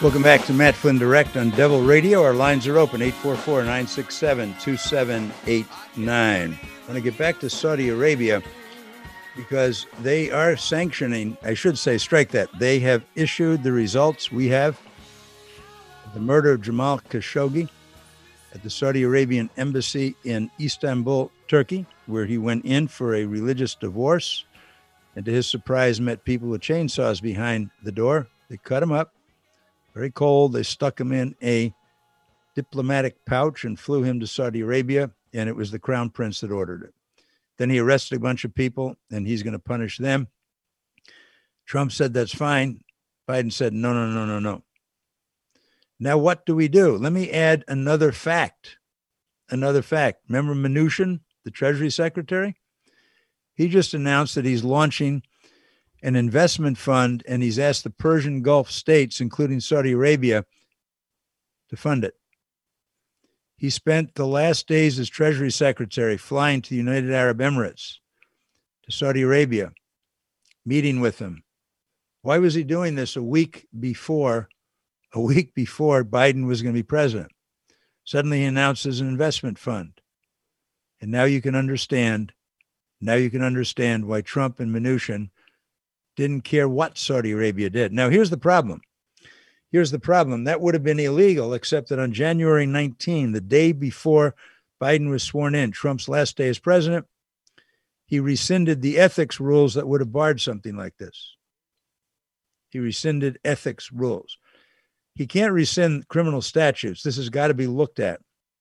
Welcome back to Matt Flynn Direct on Devil Radio. Our lines are open, 844-967-2789. I want to get back to Saudi Arabia because they are sanctioning, I should say, strike that. They have issued the results we have of the murder of Jamal Khashoggi at the Saudi Arabian embassy in Istanbul, Turkey, where he went in for a religious divorce and to his surprise met people with chainsaws behind the door. They cut him up. Very cold. They stuck him in a diplomatic pouch and flew him to Saudi Arabia, and it was the crown prince that ordered it. Then he arrested a bunch of people, and he's going to punish them. Trump said that's fine. Biden said, no. Now, what do we do? Let me add another fact. Remember Mnuchin, the Treasury Secretary? He just announced that he's launching an investment fund, and he's asked the Persian Gulf states, including Saudi Arabia, to fund it. He spent the last days as Treasury Secretary flying to the United Arab Emirates, to Saudi Arabia, meeting with them. Why was he doing this a week before Biden was going to be president? Suddenly he announces an investment fund. And now you can understand why Trump and Mnuchin didn't care what Saudi Arabia did. Now, here's the problem. That would have been illegal, except that on January 19, the day before Biden was sworn in, Trump's last day as president, he rescinded the ethics rules that would have barred something like this. He rescinded ethics rules. He can't rescind criminal statutes. This has got to be looked at.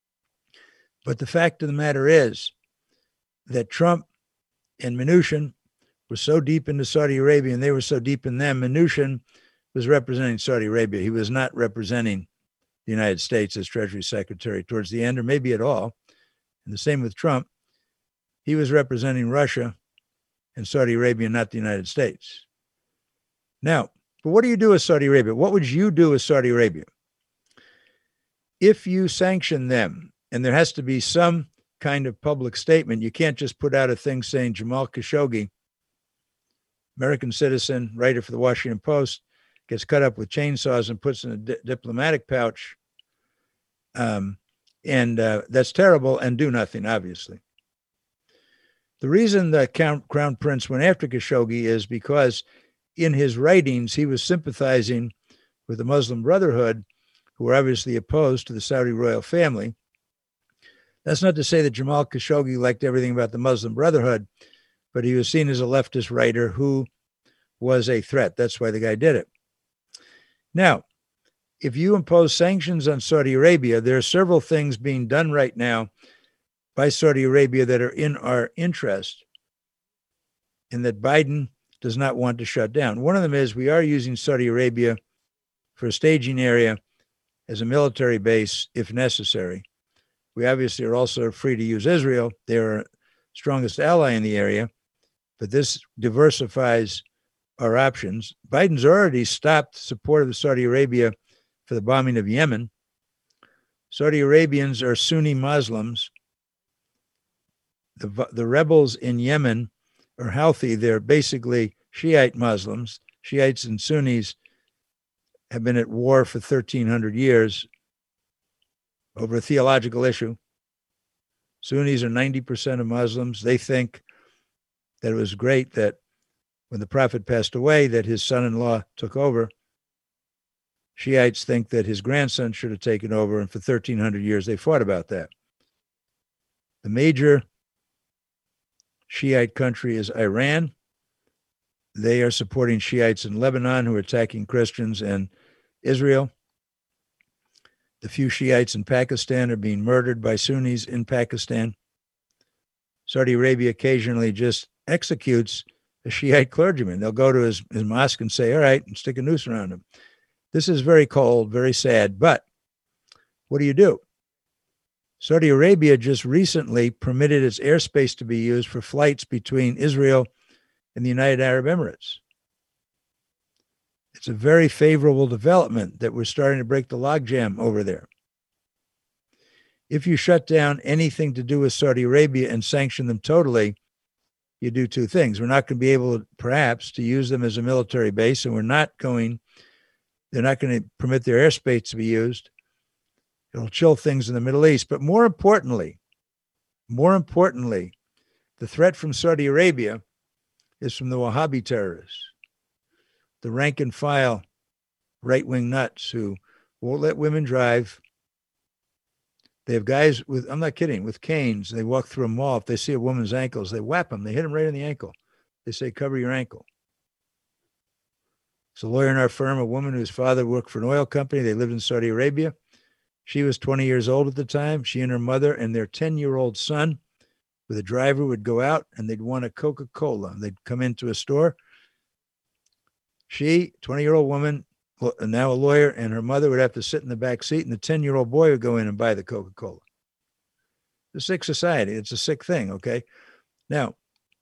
But the fact of the matter is that Trump and Mnuchin were so deep into Saudi Arabia and they were so deep in them. Mnuchin was representing Saudi Arabia. He was not representing the United States as Treasury Secretary towards the end, or maybe at all. And the same with Trump. He was representing Russia and Saudi Arabia, not the United States. Now, but what do you do with Saudi Arabia? What would you do with Saudi Arabia? If you sanction them, and there has to be some kind of public statement, you can't just put out a thing saying Jamal Khashoggi, American citizen, writer for the Washington Post, gets cut up with chainsaws and puts in a diplomatic pouch. And that's terrible, and do nothing, obviously. The reason the Crown Prince went after Khashoggi is because in his writings, he was sympathizing with the Muslim Brotherhood, who were obviously opposed to the Saudi royal family. That's not to say that Jamal Khashoggi liked everything about the Muslim Brotherhood, but he was seen as a leftist writer who was a threat. That's why the guy did it. Now, if you impose sanctions on Saudi Arabia, there are several things being done right now by Saudi Arabia that are in our interest and that Biden does not want to shut down. One of them is we are using Saudi Arabia for a staging area as a military base if necessary. We obviously are also free to use Israel. They're our strongest ally in the area. But this diversifies our options. Biden's already stopped support of Saudi Arabia for the bombing of Yemen. Saudi Arabians are Sunni Muslims. The rebels in Yemen are healthy. They're basically Shiite Muslims. Shiites and Sunnis have been at war for 1,300 years over a theological issue. Sunnis are 90% of Muslims. They think that it was great that when the prophet passed away, that his son-in-law took over. Shiites think that his grandson should have taken over, and for 1,300 years they fought about that. The major Shiite country is Iran. They are supporting Shiites in Lebanon who are attacking Christians and Israel. The few Shiites in Pakistan are being murdered by Sunnis in Pakistan. Saudi Arabia occasionally just executes a Shiite clergyman. They'll go to his mosque and say, all right, and stick a noose around him. This is very cold, very sad, but what do? Saudi Arabia just recently permitted its airspace to be used for flights between Israel and the United Arab Emirates. It's a very favorable development that we're starting to break the logjam over there. If you shut down anything to do with Saudi Arabia and sanction them totally, you do two things. We're not going to be able, perhaps, to use them as a military base, and we're not going They're not going to permit their airspace to be used. It'll chill things in the Middle East. But more importantly, the threat from Saudi Arabia is from the Wahhabi terrorists, the rank and file right-wing nuts who won't let women drive. They have guys with, I'm not kidding, with canes. They walk through a mall. If they see a woman's ankles, they whap them. They hit them right in the ankle. They say, cover your ankle. There's a lawyer in our firm, a woman whose father worked for an oil company. They lived in Saudi Arabia. She was 20 years old at the time. She and her mother and their 10-year-old son with a driver would go out and they'd want a Coca-Cola. They'd come into a store. She, 20-year-old woman, now a lawyer, and her mother would have to sit in the back seat, and the 10-year-old boy would go in and buy the Coca-Cola. It's a sick society. It's a sick thing, okay? Now,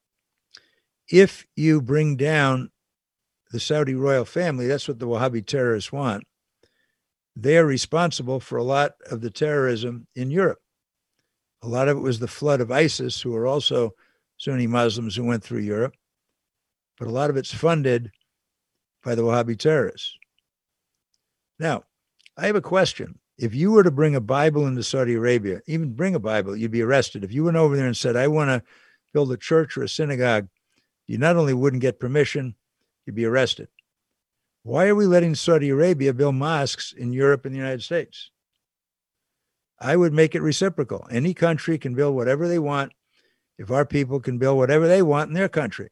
if you bring down the Saudi royal family, that's what the Wahhabi terrorists want. They are responsible for a lot of the terrorism in Europe. A lot of it was the flood of ISIS, who are also Sunni Muslims who went through Europe. But a lot of it's funded by the Wahhabi terrorists. Now, I have a question. If you were to bring a Bible into Saudi Arabia, even bring a Bible, you'd be arrested. If you went over there and said, I want to build a church or a synagogue, you not only wouldn't get permission, you'd be arrested. Why are we letting Saudi Arabia build mosques in Europe and the United States? I would make it reciprocal. Any country can build whatever they want if our people can build whatever they want in their country.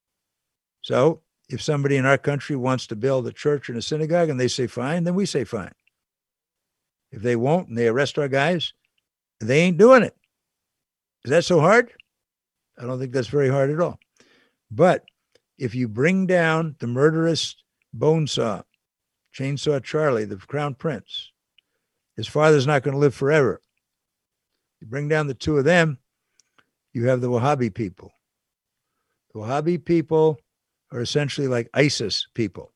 So if somebody in our country wants to build a church and a synagogue and they say fine, then we say fine. If they won't and they arrest our guys, they ain't doing it. Is that so hard? I don't think that's very hard at all. But if you bring down the murderous Bonesaw, Chainsaw Charlie, the Crown Prince, his father's not going to live forever. You bring down the two of them, you have the Wahhabi people. The Wahhabi people are essentially like ISIS people.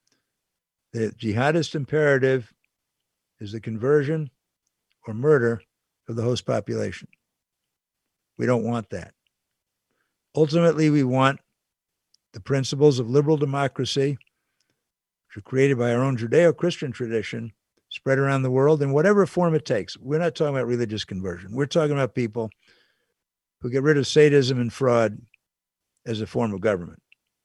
The jihadist imperative is the conversion or murder of the host population. We don't want that. Ultimately, we want the principles of liberal democracy, which are created by our own Judeo-Christian tradition, spread around the world in whatever form it takes. We're not talking about religious conversion. We're talking about people who get rid of sadism and fraud as a form of government.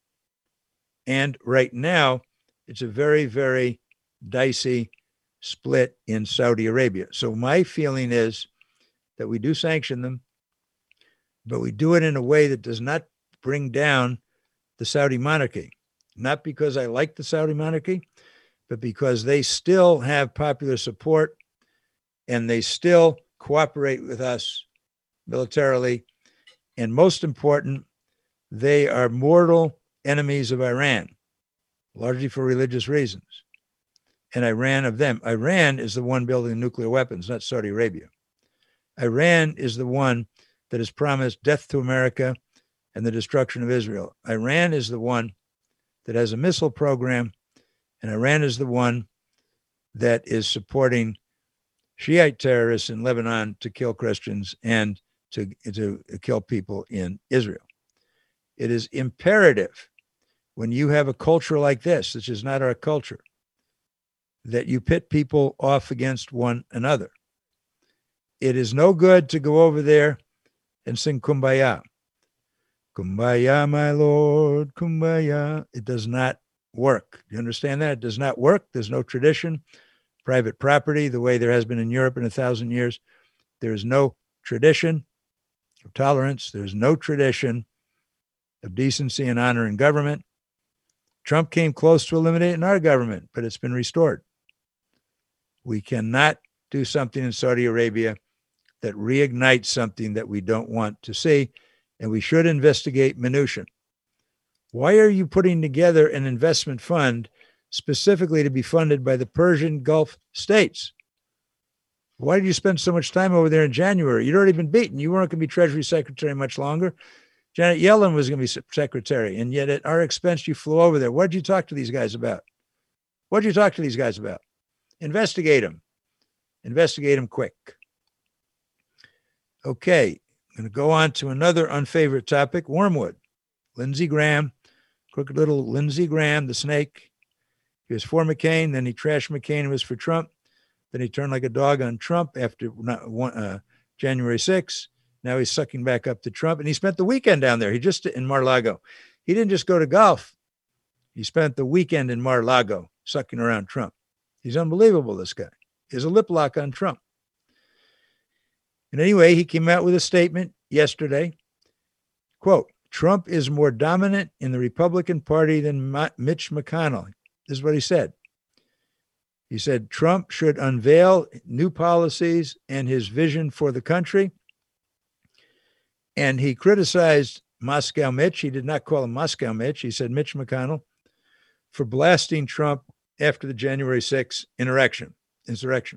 And right now, it's a very, very dicey split in Saudi Arabia. So my feeling is that we do sanction them, but we do it in a way that does not bring down the Saudi monarchy. Not because I like the Saudi monarchy, but because they still have popular support and they still cooperate with us militarily. And most important, they are mortal enemies of Iran, largely for religious reasons. And Iran of them. Iran is the one building nuclear weapons, not Saudi Arabia. Iran is the one that has promised death to America and the destruction of Israel. Iran is the one that has a missile program, and Iran is the one that is supporting Shiite terrorists in Lebanon to kill Christians and to kill people in Israel. It is imperative when you have a culture like this, which is not our culture, that you pit people off against one another. It is no good to go over there and sing Kumbaya. Kumbaya, my Lord, Kumbaya. It does not work. You understand that? It does not work. There's no tradition. Private property, the way there has been in Europe in 1,000 years. There is no tradition of tolerance. There's no tradition of decency and honor in government. Trump came close to eliminating our government, but it's been restored. We cannot do something in Saudi Arabia that reignites something that we don't want to see, and we should investigate Mnuchin. Why are you putting together an investment fund specifically to be funded by the Persian Gulf states? Why did you spend so much time over there in January? You'd already been beaten. You weren't going to be Treasury Secretary much longer. Janet Yellen was going to be secretary, and yet at our expense, you flew over there. What did you talk to these guys about? What did you talk to these guys about? Investigate them. Investigate them quick. Okay, I'm going to go on to another unfavorite topic, Wormwood. Lindsey Graham, crooked little Lindsey Graham, the snake. He was for McCain, then he trashed McCain and was for Trump. Then he turned like a dog on Trump after January 6th. Now he's sucking back up to Trump. And he spent the weekend down there. He just in Mar-a-Lago. He didn't just go to golf. He spent the weekend in Mar-a-Lago sucking around Trump. He's unbelievable, this guy. He has a lip lock on Trump. And anyway, he came out with a statement yesterday. Quote, Trump is more dominant in the Republican Party than Mitch McConnell. This is what he said. He said Trump should unveil new policies and his vision for the country. And he criticized Moscow Mitch. He did not call him Moscow Mitch. He said Mitch McConnell for blasting Trump after the January 6th insurrection.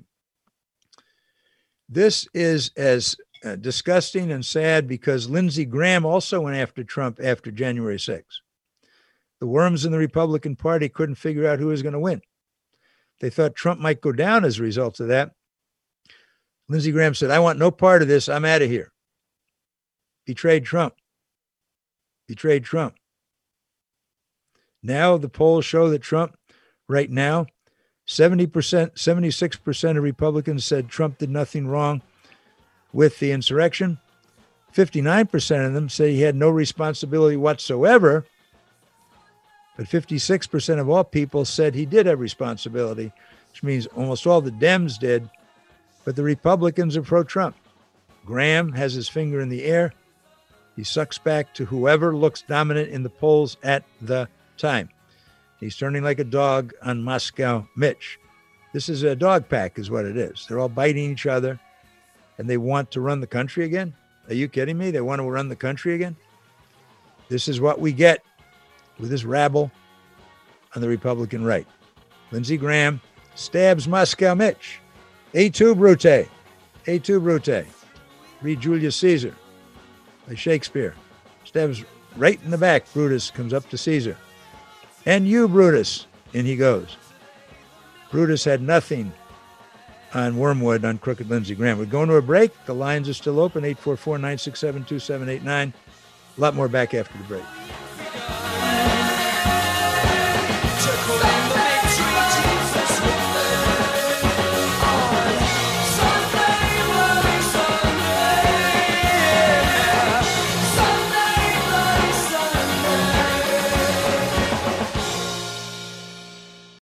This is as disgusting and sad because Lindsey Graham also went after Trump after January 6th. The worms in the Republican Party couldn't figure out who was going to win. They thought Trump might go down as a result of that. Lindsey Graham said, I want no part of this. I'm out of here. Betrayed Trump. Betrayed Trump. Now the polls show that Trump, right now, 70%, 76% of Republicans said Trump did nothing wrong with the insurrection. 59% of them say he had no responsibility whatsoever. But 56% of all people said he did have responsibility, which means almost all the Dems did. But the Republicans are pro-Trump. Graham has his finger in the air. He sucks back to whoever looks dominant in the polls at the time. He's turning like a dog on Moscow Mitch. This is a dog pack is what it is. They're all biting each other, and they want to run the country again. Are you kidding me? They want to run the country again? This is what we get with this rabble on the Republican right. Lindsey Graham stabs Moscow Mitch. Et tu, Brute. Et tu, Brute. Read Julius Caesar by Shakespeare. Stabs right in the back. Brutus comes up to Caesar. And you, Brutus. In he goes. Brutus had nothing on Wormwood on Crooked Lindsey Graham. We're going to a break. The lines are still open, 844-967-2789. A lot more back after the break.